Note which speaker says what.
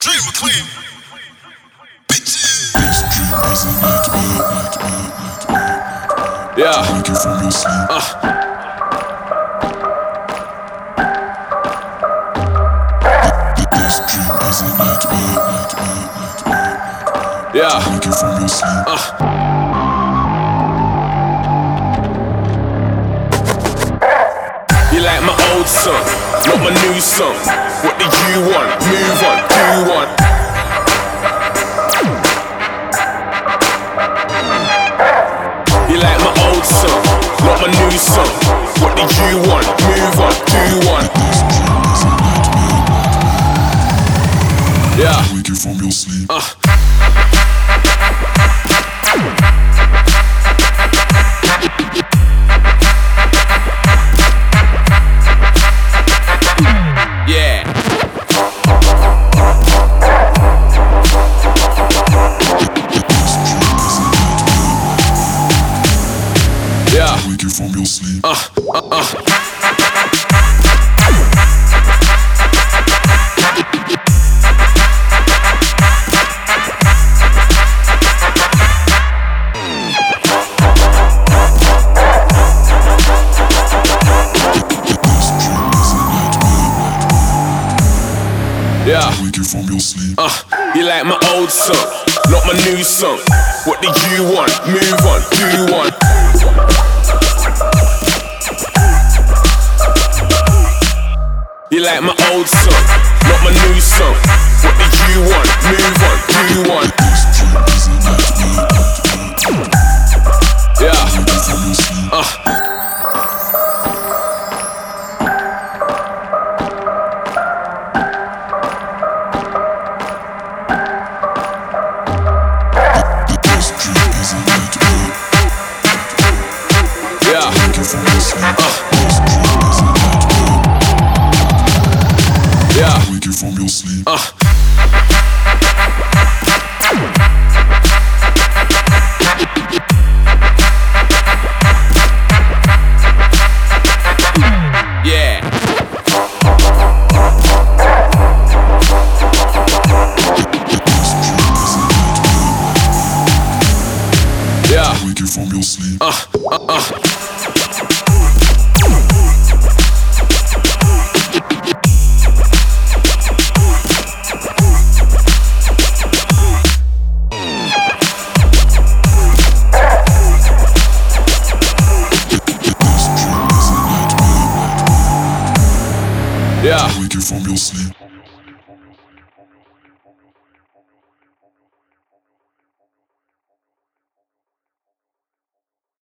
Speaker 1: Dream McLean. Bitches.
Speaker 2: Yeah. Yeah. You like my old song, not my new song. What did you want? Move on, do one. You like my old song, not my new song. What did you want? Move on, do one. Yeah.
Speaker 3: Wake you from your sleep.
Speaker 2: Yeah. Yeah.
Speaker 3: Wake you from your sleep.
Speaker 2: Yeah.
Speaker 3: Wake you from your sleep.
Speaker 2: You like my old song, not my new song. What did you want? Move on, do one. You like my old song, not my new song. What did you want? Move on, do one. Yeah. Yeah. Yeah.
Speaker 3: Wake you from your sleep.